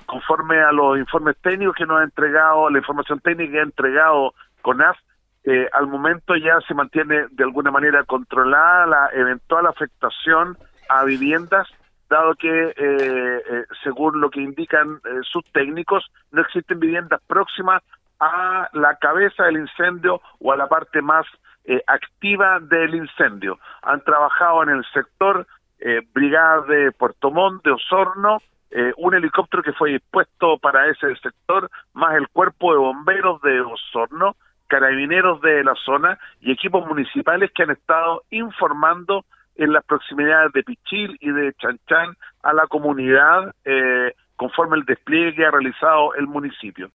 conforme a los informes técnicos que nos ha entregado, la información técnica que ha entregado CONAF, al momento ya se mantiene de alguna manera controlada la eventual afectación a viviendas, dado que, según lo que indican sus técnicos, no existen viviendas próximas a la cabeza del incendio o a la parte más activa del incendio. Han trabajado en el sector brigadas de Puerto Montt, de Osorno, un helicóptero que fue dispuesto para ese sector, más el cuerpo de bomberos de Osorno, carabineros de la zona y equipos municipales que han estado informando en las proximidades de Pichil y de Chanchán a la comunidad conforme el despliegue que ha realizado el municipio.